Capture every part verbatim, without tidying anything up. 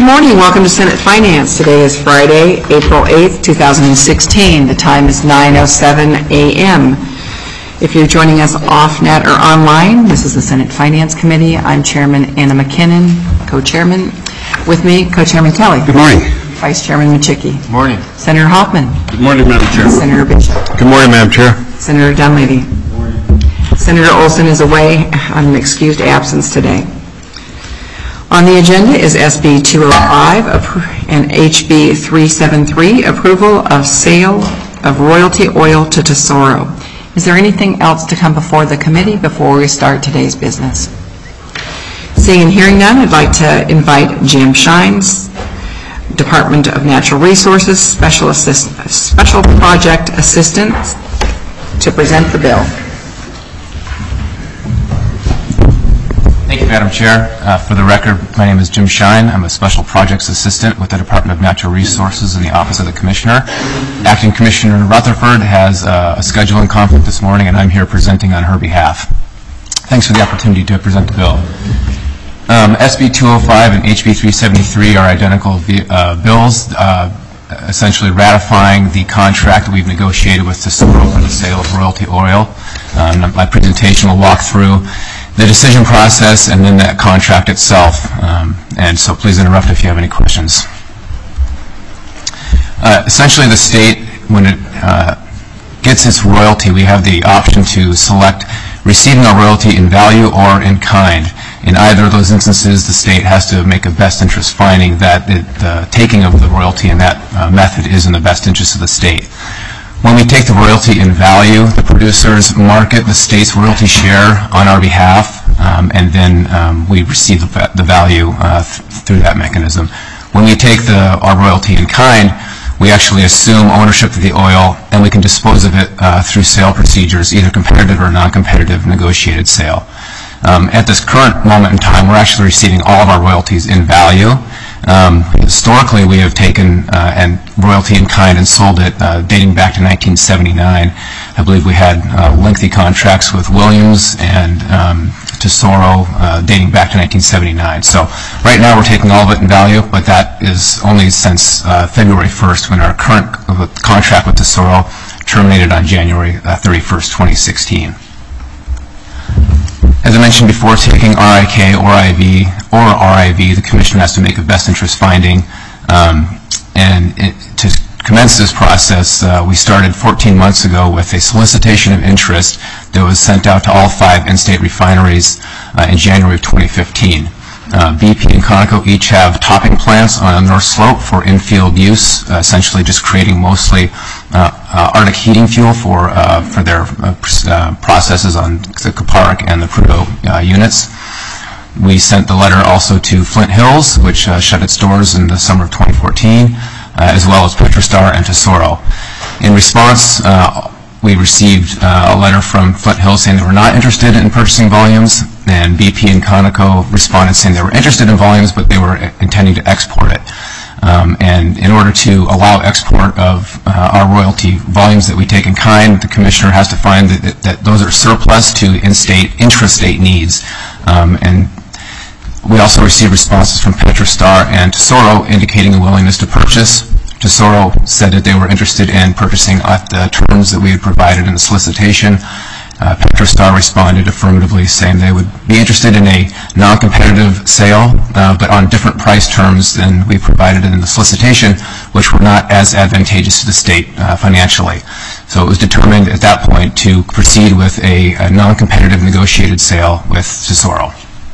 morning. Welcome to Senate Finance. Today is Friday, April eighth, two thousand sixteen. The time is nine oh seven a m If you're joining us off-net or online, this is the Senate Finance Committee. I'm Chairman Anna McKinnon, co-chairman. With me, co-chairman Kelly. Good morning. Vice Chairman Machicki. Good morning. Senator Hoffman. Good morning, Madam Chair. Senator Bishop. Good morning, Madam Chair. Senator Dunleavy. Good morning. Senator Olson is away on an excused absence today. On the agenda is S B two oh five and H B three seventy-three, approval of sale of royalty oil to Tesoro. Is there anything else to come before the committee before we start today's business? Seeing and hearing none, I'd like to invite Jim Shines, Department of Natural Resources Special, Assist Special Project Assistant, to present the bill. Thank you, Madam Chair. Uh, for the record, my name is Jim Shine. I'm a Special Projects Assistant with the Department of Natural Resources in the Office of the Commissioner. Acting Commissioner Rutherford has uh, a scheduling conflict this morning, and I'm here presenting on her behalf. Thanks for the opportunity to present the bill. Um, S B two oh five and H B three seventy-three are identical uh, bills, uh, essentially ratifying the contract that we've negotiated with Tesoro for the sale of royalty oil. Um, my presentation will walk through the decision process and then that contract itself. Um, and so please interrupt if you have any questions. Uh, essentially, the state, when it uh, gets its royalty, we have the option to select receiving a royalty in value or in kind. In either of those instances, the state has to make a best interest finding that it, the taking of the royalty in that uh, method is in the best interest of the state. When we take the royalty in value, the producers market the state's royalty share on our behalf, um, and then um, we receive the, the value uh, th through that mechanism. When we take the, our royalty in kind, we actually assume ownership of the oil, and we can dispose of it uh, through sale procedures, either competitive or non-competitive negotiated sale. Um, at this current moment in time, we're actually receiving all of our royalties in value. Um, historically, we have taken uh, and royalty in kind and sold it uh, dating back to nineteen seventy-nine. I believe we had uh, lengthy contracts with Williams and um, Tesoro uh, dating back to nineteen seventy-nine. So right now we're taking all of it in value, but that is only since uh, February first, when our current contract with Tesoro terminated on January thirty-first, twenty sixteen. As I mentioned before, taking R I K or I V or R I V, the Commissioner has to make a best interest finding. Um, and it, to commence this process, uh, we started fourteen months ago with a solicitation of interest that was sent out to all five in-state refineries uh, in January of twenty fifteen. Uh, B P and Conoco each have topping plants on the North Slope for in-field use, uh, essentially just creating mostly uh, uh, Arctic heating fuel for uh, for their uh, uh, processes on the Kuparuk and the Prudhoe uh, units. We sent the letter also to Flint Hills, which uh, shut its doors in the summer of twenty fourteen, uh, as well as Petrostar and Tesoro. In response, uh, we received uh, a letter from Flint Hills saying they were not interested in purchasing volumes, and B P and Conoco responded saying they were interested in volumes, but they were intending to export it. Um, and in order to allow export of uh, our royalty volumes that we take in kind, the Commissioner has to find that, that, that those are surplus to in-state, intrastate needs. Um, and we also received responses from Petrostar and Tesoro indicating a willingness to purchase. Tesoro said that they were interested in purchasing at the terms that we had provided in the solicitation. Uh, Petrostar responded affirmatively, saying they would be interested in a non-competitive sale, uh, but on different price terms than we provided in the solicitation, which were not as advantageous to the state uh, financially. So it was determined at that point to proceed with a, a non-competitive negotiated sale with Tesoro.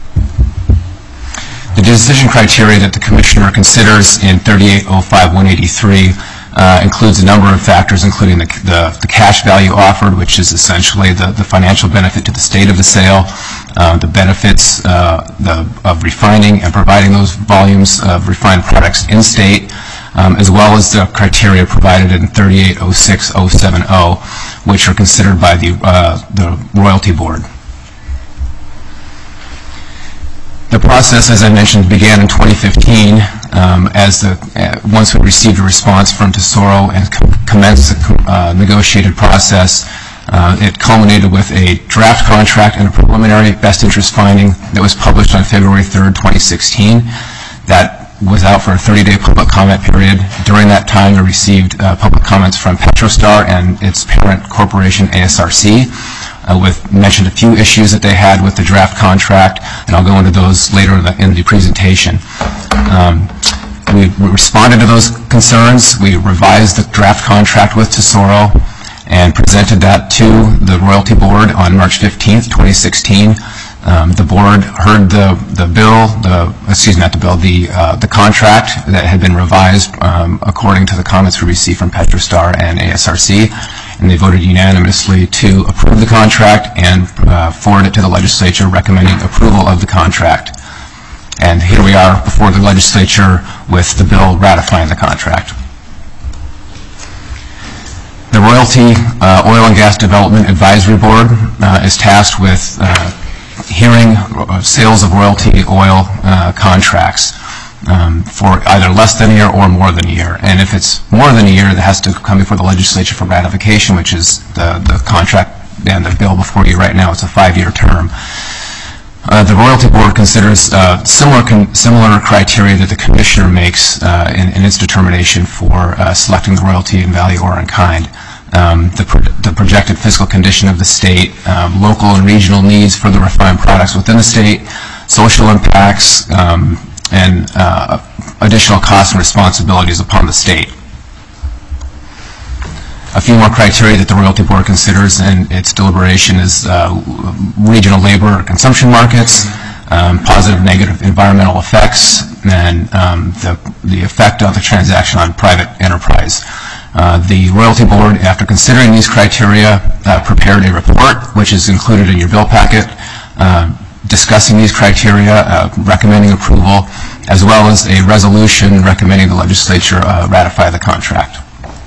The decision criteria that the Commissioner considers in thirty-eight oh five one eighty-three uh, includes a number of factors, including the, the, the cash value offered, which is essentially the, the financial benefit to the state of the sale, uh, the benefits uh, the, of refining and providing those volumes of refined products in-state, um, as well as the criteria provided in thirty-eight oh six oh seventy, which are considered by the, uh, the Royalty Board. The process, as I mentioned, began in twenty fifteen um, as the uh, once we received a response from Tesoro and com commenced the uh, negotiated process. Uh, it culminated with a draft contract and a preliminary best interest finding that was published on February third, twenty sixteen. That was out for a thirty-day public comment period. During that time, we received uh, public comments from Petrostar and its parent corporation, A S R C, uh, with mentioned a few issues that they had with the draft contract, and I'll go into those later in the, in the presentation. Um, we, we responded to those concerns. We revised the draft contract with Tesoro and presented that to the Royalty Board on March fifteenth, twenty sixteen. Um, the board heard the the bill, the excuse me, not the bill, the uh, the contract that had been revised um, according to the comments we received from Petrostar and A S R C, and they voted unanimously to approve the contract and uh, forward it to the legislature, recommending approval of the contract. And here we are before the legislature with the bill ratifying the contract. The Royalty uh, Oil and Gas Development Advisory Board uh, is tasked with uh, hearing sales of royalty oil uh, contracts um, for either less than a year or more than a year. And if it's more than a year, that has to come before the legislature for ratification, which is the, the contract and the bill before you right now. It's a five-year term. Uh, the Royalty Board considers uh, similar con similar criteria that the Commissioner makes uh, in, in its determination for uh, selecting the royalty in value or in kind. Um, the, pro the projected fiscal condition of the state, um, local and regional needs for the refined products within the state, social impacts, um, and uh, additional costs and responsibilities upon the state. A few more criteria that the Royalty Board considers in its deliberation is uh, regional labor consumption markets, um, positive negative environmental effects, and um, the, the effect of the transaction on private enterprise. Uh, the Royalty Board, after considering these criteria, uh, prepared a report, which is included in your bill packet, uh, discussing these criteria, uh, recommending approval, as well as a resolution recommending the legislature uh, ratify the contract.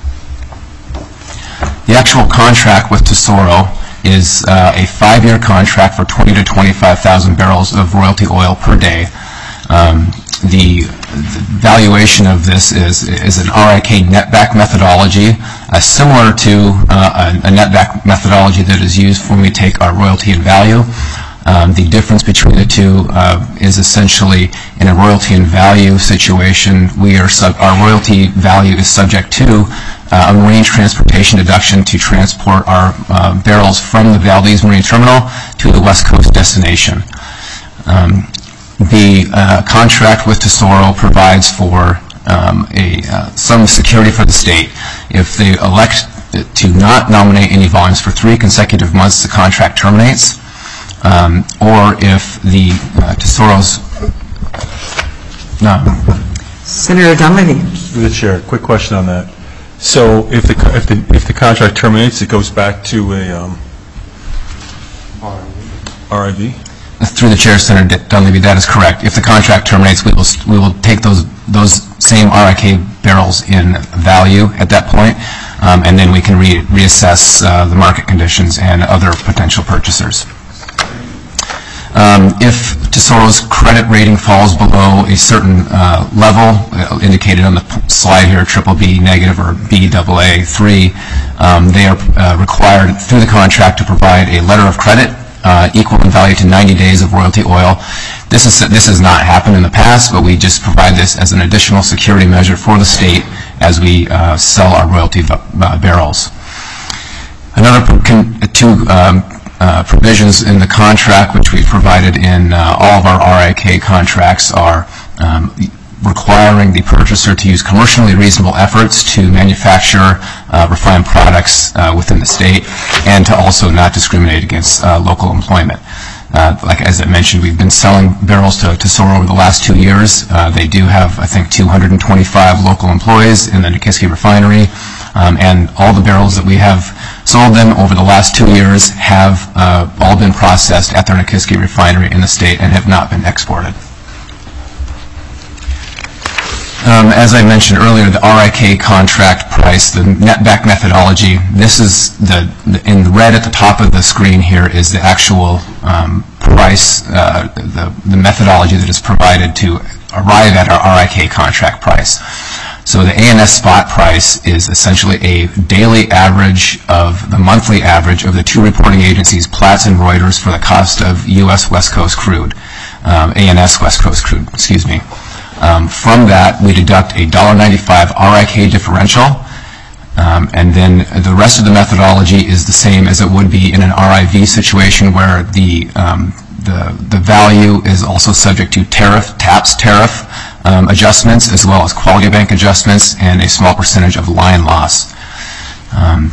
The actual contract with Tesoro is uh, a five-year contract for twenty to twenty-five thousand barrels of royalty oil per day. Um, the, the valuation of this is, is an R I K netback methodology, uh, similar to uh, a, a netback methodology that is used when we take our royalty and value. Um, the difference between the two uh, is essentially in a royalty and value situation, we are sub our royalty value is subject to uh, a marine transportation deduction to transport our uh, barrels from the Valdez Marine Terminal to the West Coast destination. Um, the uh, contract with Tesoro provides for um, a uh, some security for the state. If they elect to not nominate any volumes for three consecutive months, the contract terminates. Um, or if the uh, Tesoro's no. Senator Dunleavy. Through the chair, quick question on that. So if the if the if the contract terminates, it goes back to a um, R I V. Through the chair, Senator Dunleavy, that is correct. If the contract terminates, we will we will take those those same R I K barrels in value at that point, um, and then we can re reassess uh, the market conditions and other potential purchasers. Um, if Tesoro's credit rating falls below a certain uh, level, uh, indicated on the slide here, triple B negative or B double A three, um, they are uh, required through the contract to provide a letter of credit uh, equal in value to ninety days of royalty oil. This is this has not happened in the past, but we just provide this as an additional security measure for the state as we uh, sell our royalty uh, barrels. Another two. Um, Uh, provisions in the contract, which we've provided in uh, all of our R I K contracts, are um, requiring the purchaser to use commercially reasonable efforts to manufacture uh, refined products uh, within the state, and to also not discriminate against uh, local employment. Uh, like as I mentioned, we've been selling barrels to Tesoro over the last two years. Uh, they do have, I think, two hundred twenty-five local employees in the Nikiski refinery, um, and all the barrels that we have sold them over the last two years have uh, all been processed at their Nikiski refinery in the state and have not been exported. Um, as I mentioned earlier, the R I K contract price, the netback methodology, this is the, the in red at the top of the screen here is the actual um, price, uh, the, the methodology that is provided to arrive at our R I K contract price. So the A N S spot price is essentially a daily average of the monthly average of the two reporting agencies, Platts and Reuters, for the cost of U S West Coast crude, um, A N S West Coast crude, excuse me. Um, from that, we deduct a one dollar ninety-five R I K differential, um, and then the rest of the methodology is the same as it would be in an R I V situation, where the um, the, the value is also subject to tariff, TAPS tariff um, adjustments, as well as quality bank adjustments, and a small percentage of line loss. Um,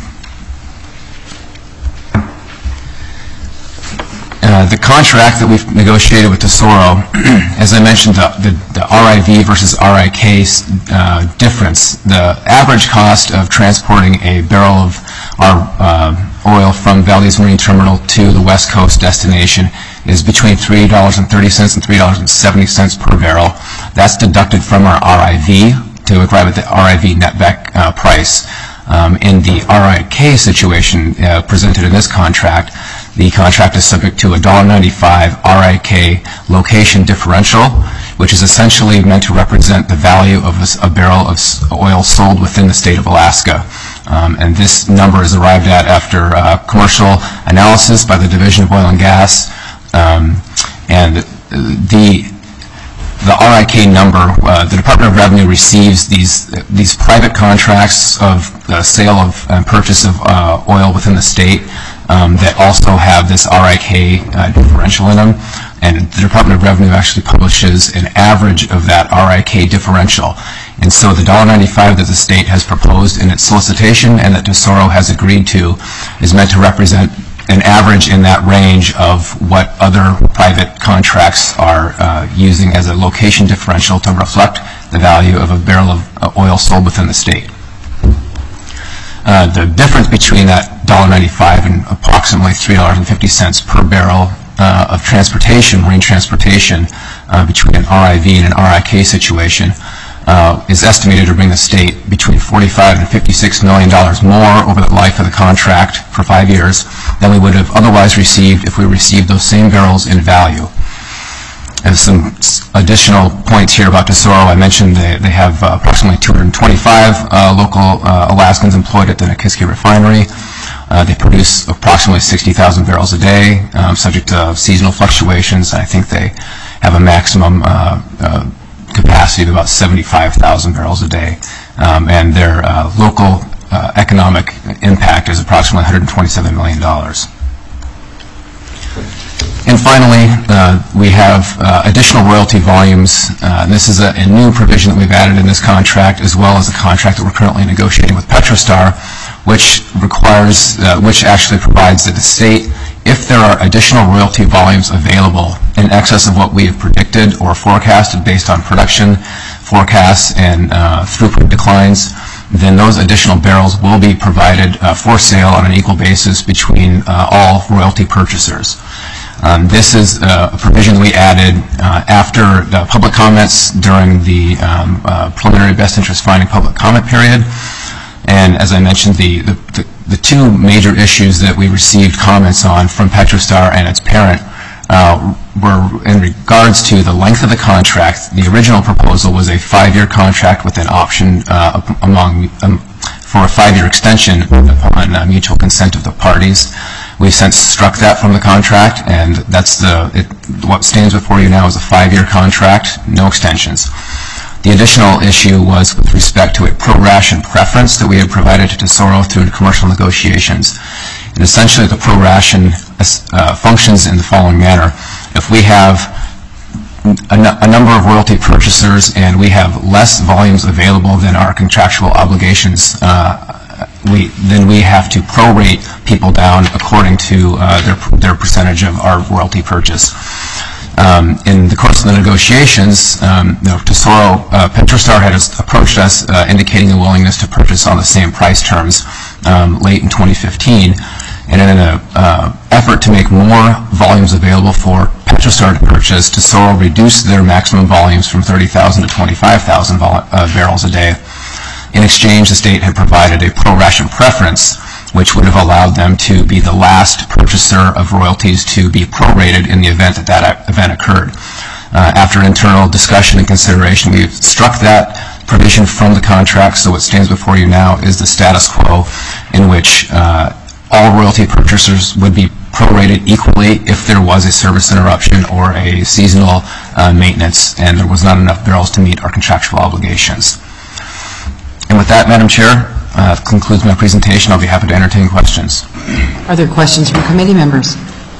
Uh, the contract that we've negotiated with Tesoro, as I mentioned, the, the, the R I V versus R I K uh, difference, the average cost of transporting a barrel of our uh, oil from Valdez Marine Terminal to the West Coast destination is between three dollars and thirty cents and three dollars and seventy cents per barrel. That's deducted from our R I V to arrive at the R I V netback uh, price. Um, in the R I K situation uh, presented in this contract, the contract is subject to a one dollar ninety-five R I K location differential, which is essentially meant to represent the value of a, a barrel of oil sold within the state of Alaska. Um, and this number is arrived at after uh, commercial analysis by the Division of Oil and Gas. Um, and the The R I K number, uh, the Department of Revenue receives these these private contracts of uh, sale of and purchase of uh, oil within the state um, that also have this R I K uh, differential in them, and the Department of Revenue actually publishes an average of that R I K differential. And so the one dollar ninety-five that the state has proposed in its solicitation and that Tesoro has agreed to is meant to represent an average in that range of what other private contracts are uh, using as a location differential to reflect the value of a barrel of uh, oil sold within the state. Uh, the difference between that one dollar ninety-five and approximately three dollars and fifty cents per barrel uh, of transportation, marine transportation, uh, between an R I V and an R I K situation Uh, is estimated to bring the state between forty-five and fifty-six million dollars more over the life of the contract for five years than we would have otherwise received if we received those same barrels in value. And some additional points here about Tesoro. I mentioned they, they have uh, approximately two hundred twenty-five uh, local uh, Alaskans employed at the Nikiski refinery. Uh, they produce approximately sixty thousand barrels a day, um, subject to seasonal fluctuations. I think they have a maximum uh, uh, capacity of about seventy-five thousand barrels a day, um, and their uh, local uh, economic impact is approximately one hundred twenty-seven million dollars. And finally, uh, we have uh, additional royalty volumes. Uh, this is a, a new provision that we've added in this contract, as well as a contract that we're currently negotiating with Petrostar, which requires, uh, which actually provides that the state, if there are additional royalty volumes available in excess of what we have predicted or forecasted based on production forecasts and uh, throughput declines, then those additional barrels will be provided uh, for sale on an equal basis between uh, all royalty purchasers. Um, this is uh, a provision we added uh, after the public comments during the um, uh, preliminary best interest finding public comment period. And as I mentioned, the, the, the, the two major issues that we received comments on from Petrostar and its parent uh, were in regards to the length of the contract. The original proposal was a five-year contract with an option uh, among um, for a five-year extension upon uh, mutual consent of the parties. We've since struck that from the contract, and that's the it, what stands before you now is a five-year contract, no extensions. The additional issue was with respect to a pro-ration preference that we had provided to Tesoro through commercial negotiations. And essentially, the pro-ration uh, functions in the following manner. If we have a, a number of royalty purchasers and we have less volumes available than our contractual obligations, uh, we, then we have to prorate people down according to uh, their, their percentage of our royalty purchase. Um, in the course of the negotiations, um, you know, Tesoro, uh, Petrostar had approached us uh, indicating a willingness to purchase on the same price terms um, late in twenty fifteen. And in an uh, effort to make more volumes available for Petrostar to purchase, Tesoro reduced their maximum volumes from thirty thousand to twenty-five thousand uh, barrels a day. In exchange, the state had provided a pro-ration preference, which would have allowed them to be the last purchaser of royalties to be prorated in the event that that event occurred. Uh, after internal discussion and consideration, we've struck that provision from the contract, so what stands before you now is the status quo in which uh, all royalty purchasers would be prorated equally if there was a service interruption or a seasonal uh, maintenance and there was not enough barrels to meet our contractual obligations. And with that, Madam Chair, uh, concludes my presentation. I'll be happy to entertain questions. Are there questions from committee members?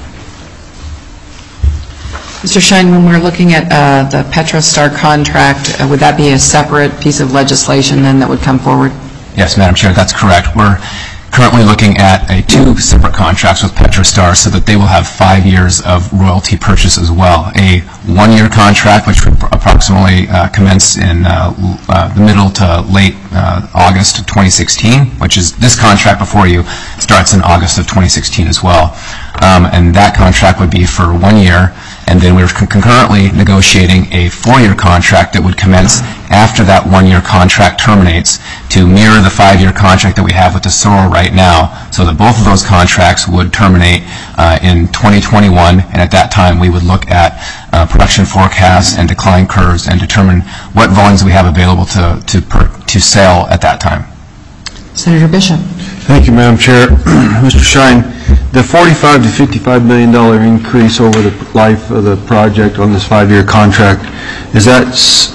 Mister Shine, when we're looking at uh, the Petrostar contract, uh, would that be a separate piece of legislation then that would come forward? Yes, Madam Chair, that's correct. We're currently looking at a two separate contracts with Petrostar so that they will have five years of royalty purchase as well. A one-year contract, which would approximately uh, commence in uh, uh, the middle to late uh, August of twenty sixteen, which is this contract before you starts in August of twenty sixteen as well. Um, and that contract would be for one year. And then we're con concurrently negotiating a four-year contract that would commence after that one-year contract terminates to mirror the five-year contract that we have with Tesoro right now, so that both of those contracts would terminate uh, in twenty twenty-one, and at that time we would look at uh, production forecasts and decline curves and determine what volumes we have available to, to, per to sell at that time. Senator Bishop. Thank you, Madam Chair. Mister Shine, the forty-five to fifty-five million dollar increase over the life of the project on this five-year contract, is that,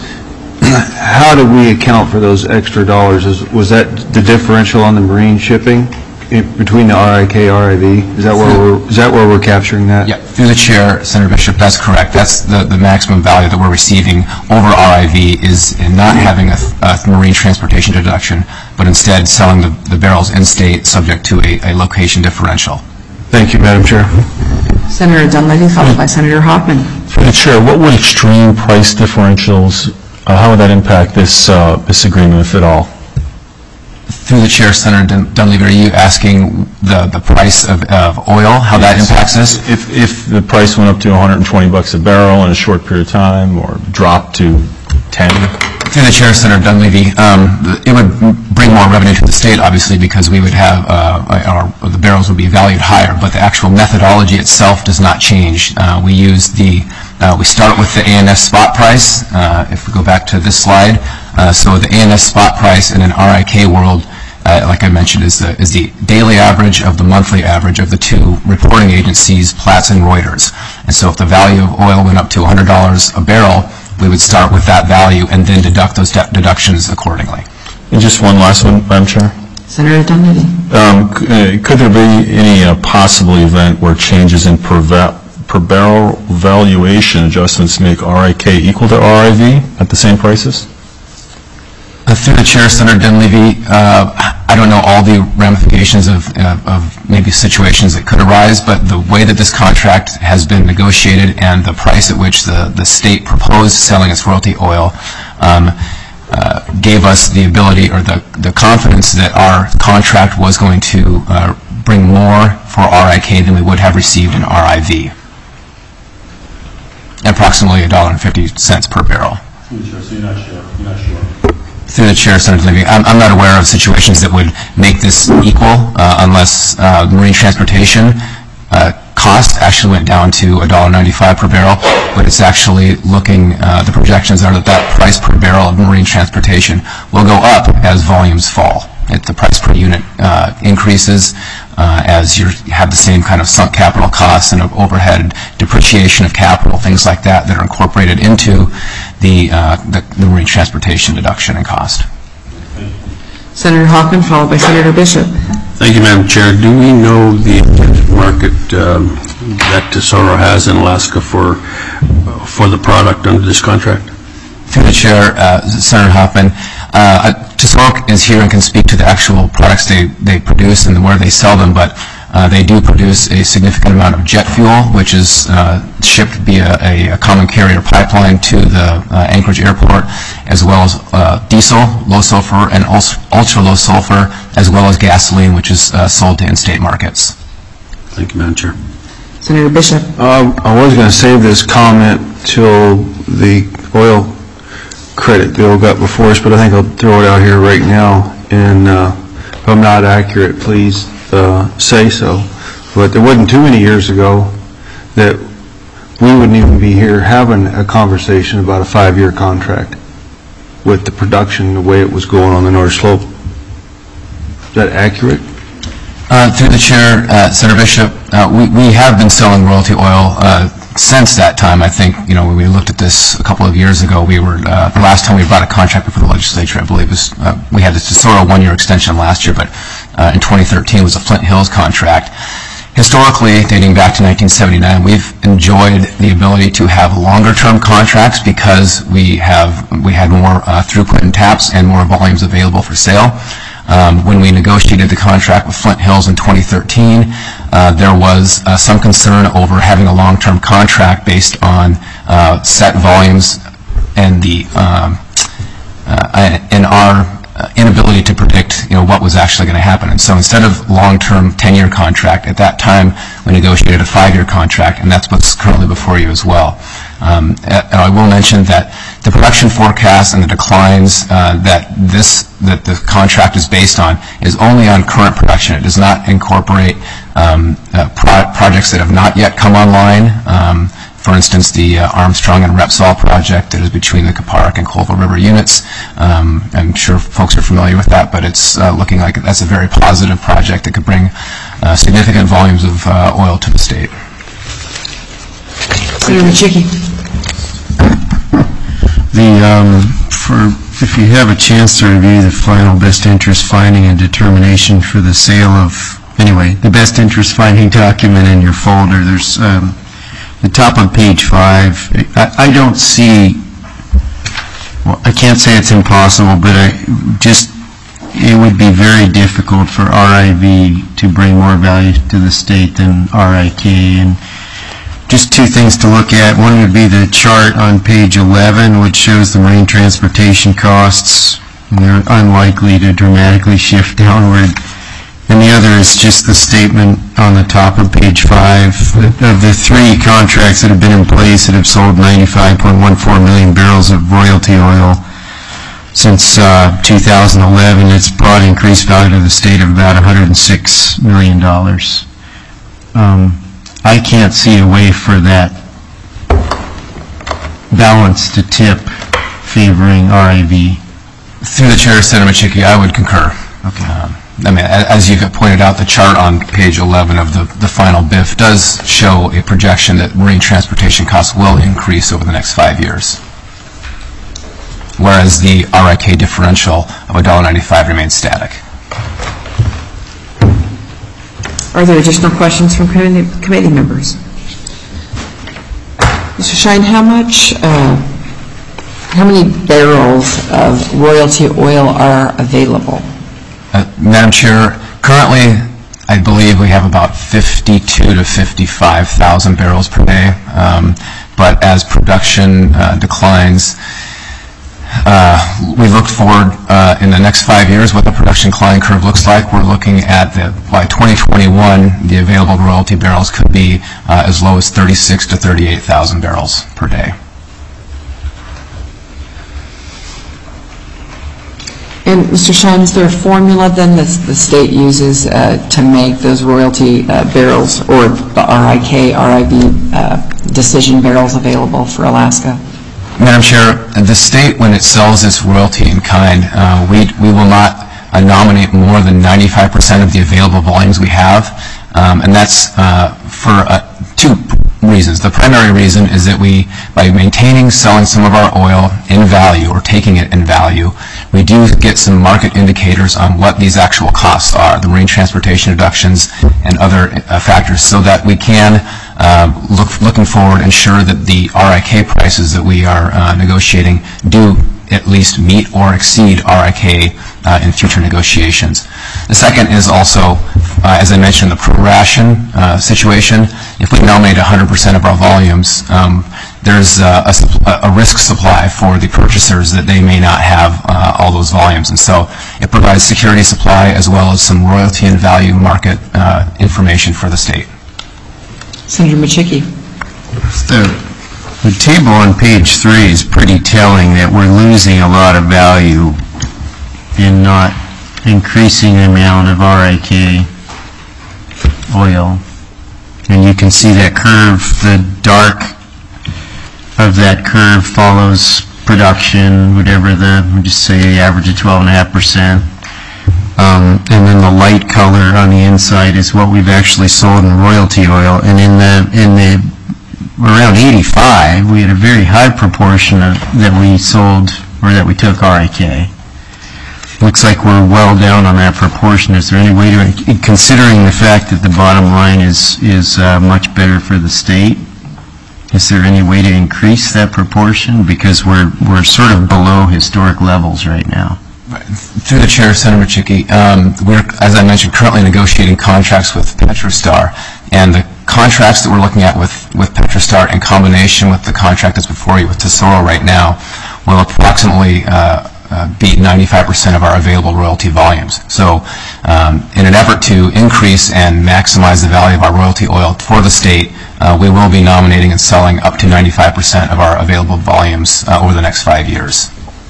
how do we account for those extra dollars? Is, was that the differential on the marine shipping in, between the R I K, R I V? Is that where we're, is that where we're capturing that? Yeah, through the chair, Senator Bishop, that's correct. That's the, the maximum value that we're receiving over R I V is in not having a, a marine transportation deduction, but instead selling the, the barrels in-state subject to a, a location differential. Thank you, Madam Chair. Senator Dunleavy, followed by Senator Hoffman. For the Chair, what would extreme price differentials, uh, how would that impact this, uh, this agreement, if at all? Through the chair, Senator Dun Dunleavy, are you asking the, the price of, of oil, how that impacts us? If, if the price went up to one hundred twenty bucks a barrel in a short period of time, or dropped to ten? Through the chair, Senator Dunleavy, um, it would bring more revenue to the state, obviously, because we would have, uh, our, the barrels would be valued higher, but the actual methodology itself does not change. Uh, we use the, uh, we start with the A N S spot price, uh, if we go back to this slide. Uh, so the A N S spot price in an R I K world, uh, like I mentioned, is the, is the daily average of the monthly average of the two reporting agencies, Platts and Reuters. And so if the value of oil went up to one hundred dollars a barrel, we would start with that value and then deduct those de deductions accordingly. And just one last one, Madam Chair. Senator Dunleavy. Um, uh, could there be any uh, possible event where changes in per, va per barrel valuation adjustments make R I K equal to R I V at the same prices? Uh, through the chair, Senator Dunleavy, uh, I don't know all the ramifications of, uh, of maybe situations that could arise, but the way that this contract has been negotiated and the price at which the, the state proposed selling its royalty oil um, uh, gave us the ability or the, the confidence that our contract was going to uh, bring more for R I K than we would have received in R I V. Approximately one dollar and fifty cents per barrel. So you're not sure? You're not sure? Through the chair, Senator Dunleavy, I'm, I'm not aware of situations that would make this equal uh, unless uh, marine transportation uh, cost actually went down to one dollar and ninety-five cents per barrel, but it's actually looking, uh, the projections are that that price per barrel of marine transportation will go up as volumes fall. It, the price per unit uh, increases uh, as you have the same kind of sunk capital costs and of overhead depreciation of capital, things like that, that are incorporated into the, uh, the, the marine transportation deduction and cost. Senator Hoffman, followed by Senator Bishop. Thank you, Madam Chair. Do we know the market um, that Tesoro has in Alaska for, uh, for the product under this contract? Through the chair, uh, Senator Hoffman, uh, Tesoro is here and can speak to the actual products they, they produce and where they sell them, but uh, they do produce a significant amount of jet fuel, which is uh, shipped via a, a common carrier pipeline to the uh, Anchorage airport, as well as uh, diesel, low sulfur, and ultra low sulfur, as well as gasoline, which is uh, sold to in-state markets. Thank you, Madam Chair. Senator Bishop. Uh, I was going to save this comment till the oil credit bill got before us, but I think I'll throw it out here right now. And uh, if I'm not accurate, please uh, say so. But there wasn't too many years ago that we wouldn't even be here having a conversation about a five-year contract with the production the way it was going on the North Slope. Is that accurate? Uh, Through the chair, uh, Senator Bishop, uh, we, we have been selling royalty oil uh, since that time. I think, you know, when we looked at this a couple of years ago, we were, uh, the last time we brought a contract before the legislature, I believe, was, uh, we had the Tesoro one-year extension last year, but uh, in twenty thirteen was a Flint Hills contract. Historically, dating back to nineteen seventy-nine, we've enjoyed the ability to have longer-term contracts because we have we had more uh, throughput in taps and more volumes available for sale. Um, when we negotiated the contract with Flint Hills in twenty thirteen, uh, there was uh, some concern over having a long-term contract based on uh, set volumes and the um, uh, and our inability to predict, you know, what was actually going to happen. And so instead of long-term ten-year contract, at that time we negotiated a five-year contract, and that's what's currently before you as well. Um, and I will mention that the production forecast and the declines uh, that this that the contract is based on is only on current production. It does not incorporate um, uh, pro projects that have not yet come online. Um, For instance, the uh, Armstrong and Repsol project that is between the Kapparak and Colville River units. Um, I'm sure folks are familiar with that, but it's uh, looking like that's a very positive project that could bring uh, significant volumes of uh, oil to the state. Senator Machuki. The, um, for, if you have a chance to review the final best interest finding and determination for the sale of, anyway, the best interest finding document in your folder, there's um, the top on page five. I, I don't see, well, I can't say it's impossible, but I just, it would be very difficult for R I V to bring more value to the state than R I K. And just two things to look at. One would be the chart on page eleven, which shows the marine transportation costs. And they're unlikely to dramatically shift downward. And the other is just the statement on the top of page five. Of the three contracts that have been in place that have sold ninety-five point one four million barrels of royalty oil since uh, two thousand eleven, it's brought increased value to the state of about one hundred six million dollars. Um, I can't see a way for that balance to tip favoring R I V. Through the chair, Senator Machuki, I would concur. Okay. Um, I mean, as you've pointed out, the chart on page eleven of the, the final B I F does show a projection that marine transportation costs will increase over the next five years, whereas the R I K differential of one dollar ninety-five remains static. Are there additional questions from committee, committee members? Mister Shine, how much, uh, how many barrels of royalty oil are available? Uh, Madam Chair, currently I believe we have about fifty-two to fifty-five thousand barrels per day, um, but as production uh, declines, uh, we look forward uh, in the next five years what the production decline curve looks like. We're looking at the, by twenty twenty-one, the available royalty barrels could be uh, as low as thirty-six to thirty-eight thousand barrels per day. And Mister Shine, is there a formula then that the state uses uh, to make those royalty uh, barrels or the R I K, R I V uh, decision barrels available for Alaska? Madam Chair, the state, when it sells its royalty in kind, uh, we, we will not uh, nominate more than ninety-five percent of the available volumes we have, um, and that's uh, for uh, two reasons. The primary reason is that we, by maintaining selling some of our oil in value or taking it in value, we do get some market indicators on what these actual costs are, the marine transportation deductions and other uh, factors, so that we can uh, look looking forward ensure that the R I K prices that we are uh, negotiating do at least meet or exceed R I K uh, in future negotiations. The second is also, uh, as I mentioned, the pro-ration uh, situation. If we nominate one hundred percent of our volumes, um, there's uh, a, a risk supply for the purchasers that they may not have uh, all those volumes. And so it provides security supply as well as some royalty and value market uh, information for the state. Senator Machuki. The, the table on page three is pretty telling that we're losing a lot of value in not increasing the amount of R I K oil. And you can see that curve, the dark of that curve follows production, whatever the, we'll just say average of twelve point five percent. Um, and then the light color on the inside is what we've actually sold in royalty oil. And in the in the around eighty-five, we had a very high proportion of, that we sold or that we took R I K. Looks like we're well down on that proportion. Is there any way to, considering the fact that the bottom line is is uh, much better for the state, is there any way to increase that proportion? Because we're we're sort of below historic levels right now. Through the chair, Senator Chickie, um, we're, as I mentioned, currently negotiating contracts with Petrostar, and the contracts that we're looking at with, with Petrostar in combination with the contract that's before you with Tesoro right now will approximately uh, uh, be ninety-five percent of our available royalty volumes. So um, in an effort to increase and maximize the value of our royalty oil for the state, uh, we will be nominating and selling up to ninety-five percent of our available volumes uh, over the next five years.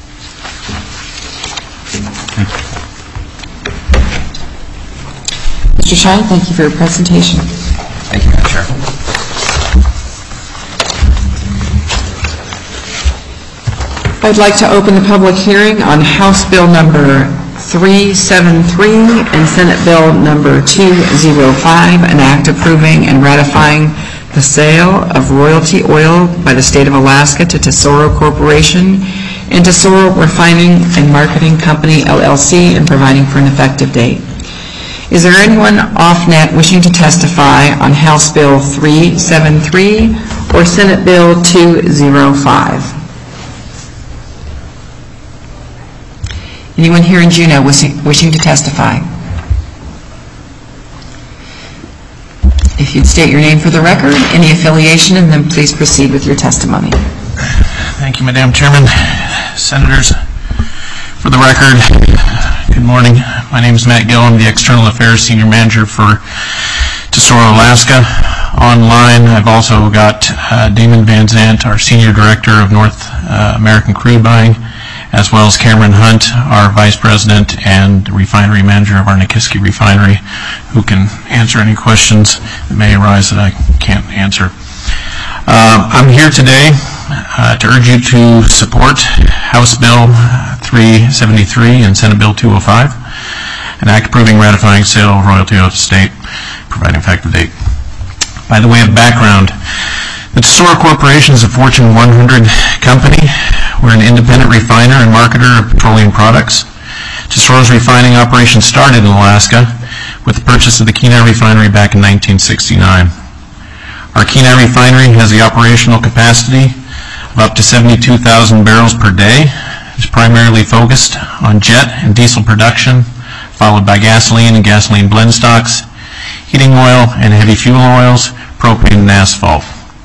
Mister Schein, thank you for your presentation. Thank you, Madam Chair. I'd like to open the public hearing on House Bill number three seventy-three and Senate Bill number two oh five, an act approving and ratifying the sale of royalty oil by the state of Alaska to Tesoro Corporation and Tesoro Refining and Marketing Company, L L C, and providing for an effective date. Is there anyone off-net wishing to testify on House Bill three seventy-three or Senate Bill two oh five? Anyone here in Juneau wishing, wishing to testify? If you'd state your name for the record, any affiliation, and then please proceed with your testimony. Thank you, Madam Chairman. Senators, for the record, good morning. My name is Matt Gill. I'm the External Affairs Senior Manager for Tesoro, Alaska. Online, I've also got uh, Damon Van Zant, our Senior Director of North uh, American Crude Buying, as well as Cameron Hunt, our Vice President and Refinery Manager of our Nikiski Refinery, who can answer any questions that may arise that I can't answer. Uh, I'm here today uh, to urge you to support House Bill three seventy-three and Senate Bill two oh five, an act approving ratifying sale of royalty oil to state, providing effective date. By the way of background, the Tesoro Corporation is a Fortune one hundred company. We're an independent refiner and marketer of petroleum products. Tesoro's refining operation started in Alaska with the purchase of the Kenai Refinery back in nineteen sixty-nine. Our Kenai Refinery has the operational capacity of up to seventy-two thousand barrels per day. It's primarily focused on jet and diesel production, followed by gasoline and gasoline blend stocks, heating oil and heavy fuel oils, propane and asphalt.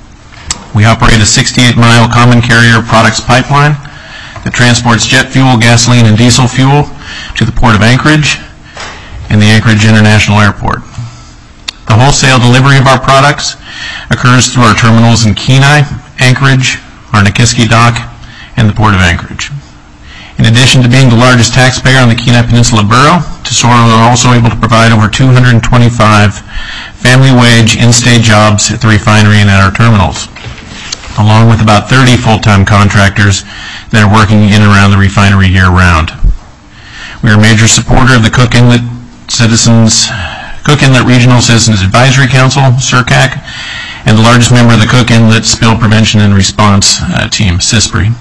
We operate a sixty-eight mile common carrier products pipeline that transports jet fuel, gasoline, and diesel fuel to the Port of Anchorage and the Anchorage International Airport. The wholesale delivery of our products occurs through our terminals in Kenai, Anchorage, our Nikiski dock, and the Port of Anchorage. In addition to being the largest taxpayer on the Kenai Peninsula Borough, Tesoro are also able to provide over two hundred twenty-five family wage in-state jobs at the refinery and at our terminals, along with about thirty full-time contractors that are working in and around the refinery year-round. We are a major supporter of the Cook Inlet Citizens, Cook Inlet Regional Citizens Advisory Council, C I R C A C, and the largest member of the Cook Inlet Spill Prevention and Response uh, Team, C I S P R I.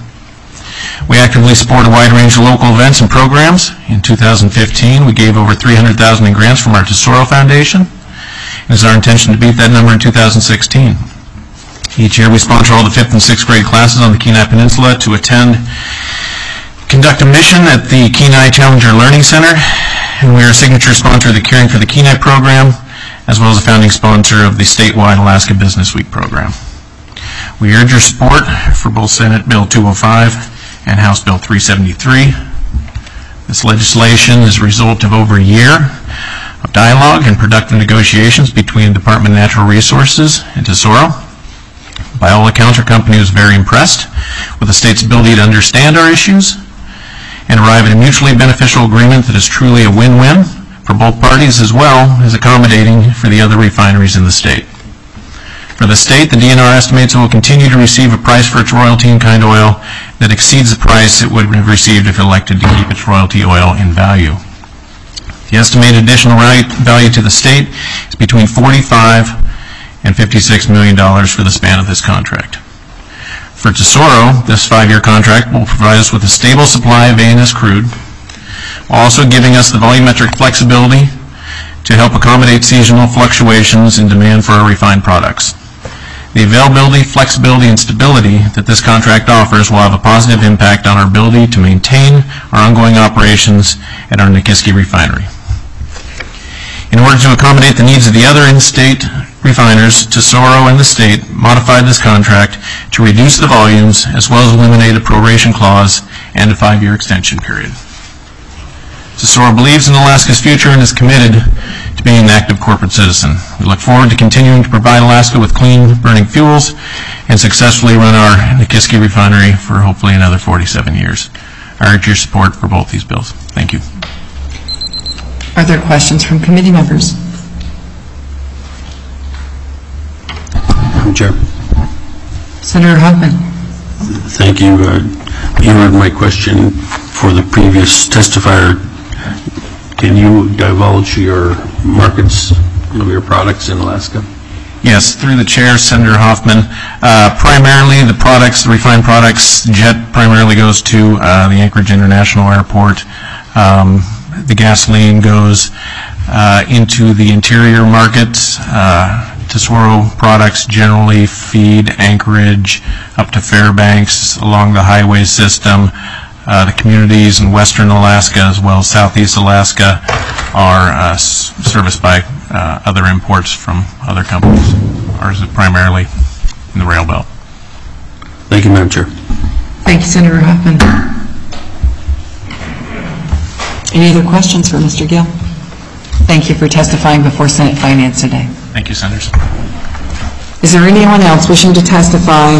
We actively support a wide range of local events and programs. In two thousand fifteen, we gave over three hundred thousand dollars in grants from our Tesoro Foundation. It is our intention to beat that number in two thousand sixteen. Each year we sponsor all the fifth and sixth grade classes on the Kenai Peninsula to attend, conduct a mission at the Kenai Challenger Learning Center, and we are a signature sponsor of the Caring for the Kenai program, as well as a founding sponsor of the statewide Alaska Business Week program. We urge your support for both Senate Bill two oh five and House Bill three seventy-three. This legislation is a result of over a year of dialogue and productive negotiations between the Department of Natural Resources and Tesoro. By all accounts, our company was very impressed with the state's ability to understand our issues and arrive at a mutually beneficial agreement that is truly a win-win for both parties, as well as accommodating for the other refineries in the state. For the state, the D N R estimates it will continue to receive a price for its royalty in kind oil that exceeds the price it would have received if elected to keep its royalty oil in value. The estimated additional right- value to the state is between forty-five and fifty-six million dollars for the span of this contract. For Tesoro, this five-year contract will provide us with a stable supply of A N S crude, while also giving us the volumetric flexibility to help accommodate seasonal fluctuations in demand for our refined products. The availability, flexibility, and stability that this contract offers will have a positive impact on our ability to maintain our ongoing operations at our Nikiski refinery. In order to accommodate the needs of the other in-state refiners, Tesoro and the state modified this contract to reduce the volumes as well as eliminate a proration clause and a five-year extension period. Tesoro believes in Alaska's future and is committed to being an active corporate citizen. We look forward to continuing to provide Alaska with clean burning fuels and successfully run our Nikiski refinery for hopefully another forty-seven years. I urge your support for both these bills. Thank you. Are there questions from committee members? Madam Chair. Senator Hoffman. Thank you. Uh, You heard my question for the previous testifier. Can you divulge your markets of your products in Alaska? Yes, through the chair, Senator Hoffman. Uh, primarily, the products, the refined products, jet primarily goes to uh, the Anchorage International Airport. Um, the gasoline goes uh, into the interior markets. Uh, Tesoro products generally feed Anchorage up to Fairbanks along the highway system. Uh, the communities in western Alaska as well as southeast Alaska are uh, s- serviced by uh, other imports from other companies. Ours is primarily in the rail belt. Thank you, Madam Chair. Thank you, Senator Hoffman. Any other questions for Mister Gill? Thank you for testifying before Senate Finance today. Thank you, Senators. Is there anyone else wishing to testify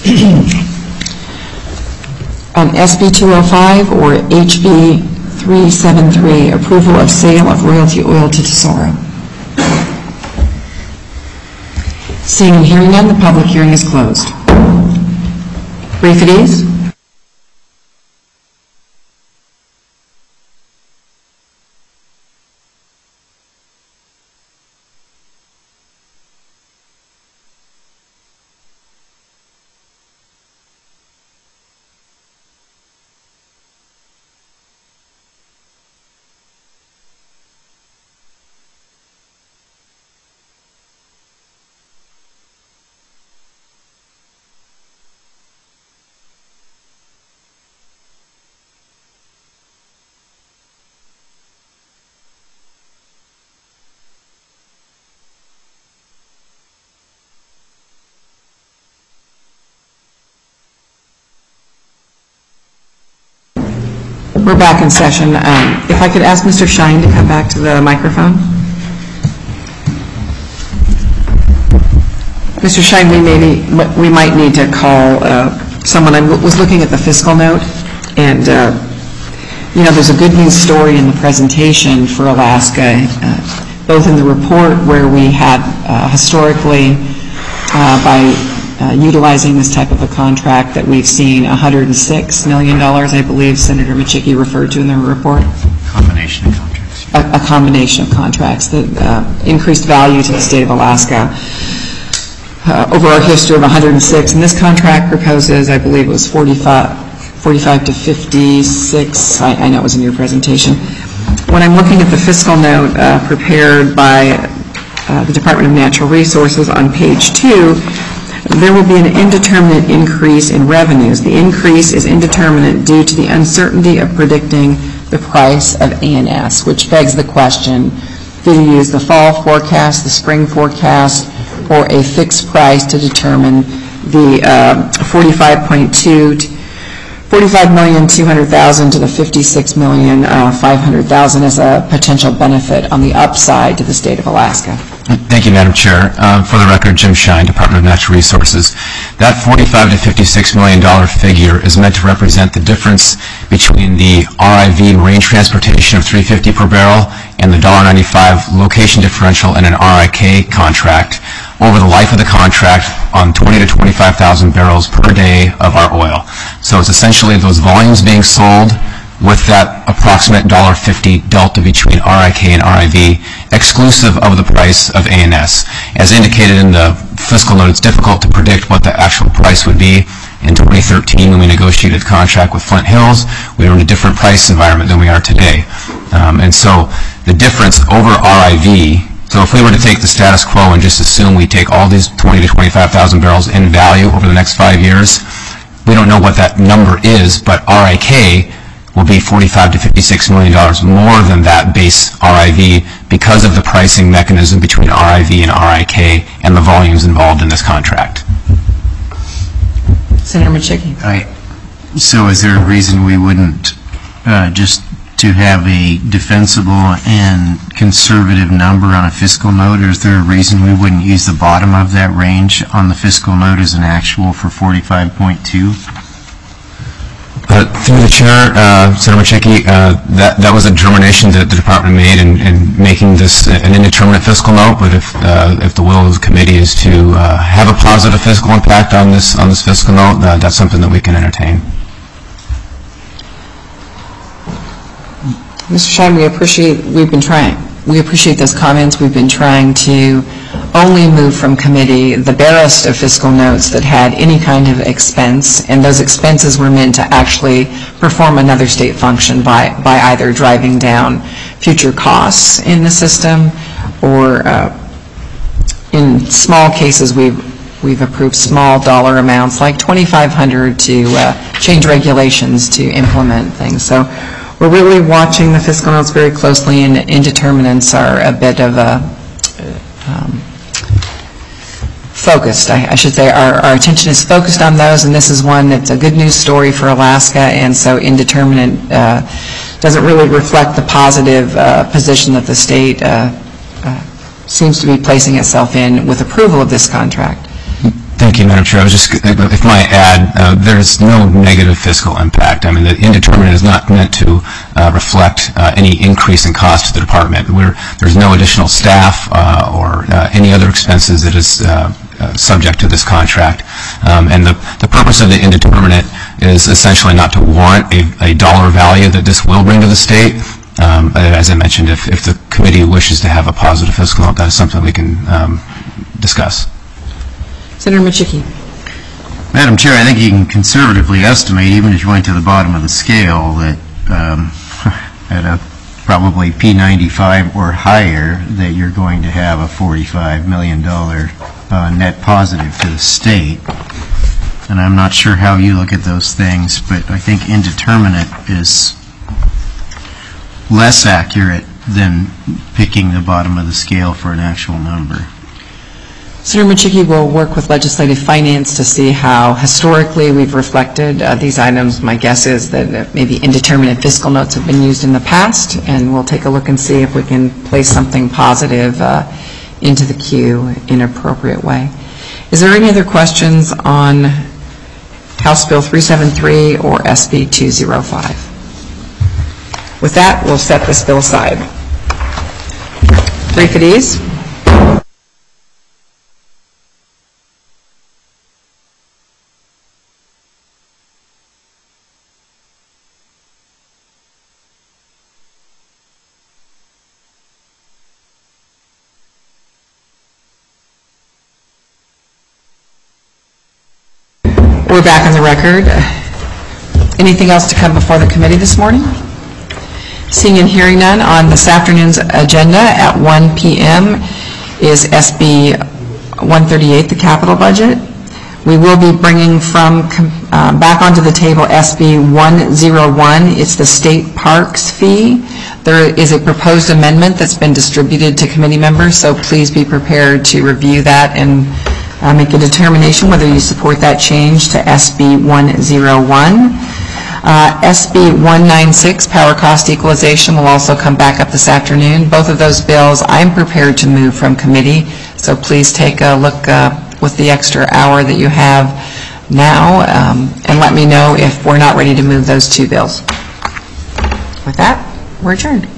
on S B two oh five or H B three seventy-three, approval of sale of royalty oil to Tesoro? Seeing and hearing none, the public hearing is closed. Brief at ease. We're back in session. Um, if I could ask Mister Shine to come back to the microphone. Mister Shine, we maybe we might need to call uh, someone. I was looking at the fiscal note, and uh, you know, there's a good news story in the presentation for Alaska, uh, both in the report where we had uh, historically uh, by Uh, utilizing this type of a contract that we've seen one hundred six million dollars, I believe Senator Machicki referred to in the report. Combination of contracts. A, a combination of contracts that uh, increased value to the state of Alaska uh, over our history of one hundred six. And this contract proposes, I believe it was forty-five, forty-five to fifty-six. I, I know it was in your presentation. When I'm looking at the fiscal note uh, prepared by uh, the Department of Natural Resources on page two, there will be an indeterminate increase in revenues. The increase is indeterminate due to the uncertainty of predicting the price of A N S, which begs the question, do you use the fall forecast, the spring forecast, or a fixed price to determine the uh, forty-five point two, forty-five million two hundred thousand to the fifty-six million five hundred thousand as a potential benefit on the upside to the state of Alaska? Thank you, Madam Chair. Um, for the record, Jim Shine, Department of Natural Resources. That forty-five to fifty-six million dollars figure is meant to represent the difference between the R I V marine transportation of three dollars and fifty cents per barrel and the one dollar and ninety-five cents location differential in an R I K contract over the life of the contract on twenty to twenty-five thousand barrels per day of our oil. So it's essentially those volumes being sold with that approximate one dollar fifty delta between R I K and R I V, exclusive of the price of A and S. As indicated in the fiscal note, it's difficult to predict what the actual price would be. In twenty thirteen, when we negotiated the contract with Flint Hills, we were in a different price environment than we are today. Um, and so the difference over R I V, so if we were to take the status quo and just assume we take all these twenty to twenty-five thousand barrels in value over the next five years, we don't know what that number is, but R I K will be forty-five to fifty-six million dollars more than that base R I V because of the pricing mechanism between R I V and R I K and the volumes involved in this contract. Senator Machicki. I, so is there a reason we wouldn't, uh, just to have a defensible and conservative number on a fiscal note, or is there a reason we wouldn't use the bottom of that range on the fiscal note as an actual for forty-five point two? Uh, through the chair, uh, Senator Machicki, uh, that, that was a determination that the department made in, in making this an indeterminate fiscal note, but if, uh, if the will of the committee is to uh, have a positive fiscal impact on this, on this fiscal note, uh, that's something that we can entertain. Mister Schein, we appreciate, we've been trying, we appreciate those comments. We've been trying to only move from committee the barest of fiscal notes that had any kind of expense, and those expenses were meant to actually perform another state function by, by either driving down future costs in the system, or uh, in small cases we've we've approved small dollar amounts like twenty-five hundred dollars to uh, change regulations to implement things. So we're really watching the fiscal notes very closely, and indeterminates are a bit of a um, focused, I, I should say. Our, our attention is focused on those, and this is one that's a good news story for Alaska, and so indeterminate uh, doesn't really reflect the positive uh, position that the state uh, uh, seems to be placing itself in with approval of this contract. Thank you, Madam Chair. I was just, if I might add, uh, there's no negative fiscal impact. I mean, the indeterminate is not meant to uh, reflect uh, any increase in cost to the department. We're, there's no additional staff uh, or uh, any other expenses that is uh, uh, subject to this contract. Um, and the, the purpose of the indeterminate is essentially not to warrant a, a dollar value that this will bring to the state. Um, but as I mentioned, if, if the committee wishes to have a positive fiscal note, that is something we can um, discuss. Senator Machicki. Madam Chair, I think you can conservatively estimate, even if you went to the bottom of the scale, that um, at a probably P ninety-five or higher, that you're going to have a forty-five million dollars uh, net positive to the state. And I'm not sure how you look at those things, but I think indeterminate is less accurate than picking the bottom of the scale for an actual number. Senator Machicki will work with legislative finance to see how historically we've reflected uh, these items. My guess is that uh, maybe indeterminate fiscal notes have been used in the past, and we'll take a look and see if we can place something positive uh, into the queue in an appropriate way. Is there any other questions on House Bill three seventy-three or S B two oh five? With that, we'll set this bill aside. Brief at ease. We're back on the record. Anything else to come before the committee this morning? Seeing and hearing none, on this afternoon's agenda at one p m is S B one thirty-eight, the capital budget. We will be bringing from uh, back onto the table S B one oh one. It's the state parks fee. There is a proposed amendment that's been distributed to committee members, so please be prepared to review that and Uh, make a determination whether you support that change to S B one oh one. Uh, S B one ninety-six, power cost equalization, will also come back up this afternoon. Both of those bills I'm prepared to move from committee, so please take a look uh, with the extra hour that you have now, um, and let me know if we're not ready to move those two bills. With that, we're adjourned.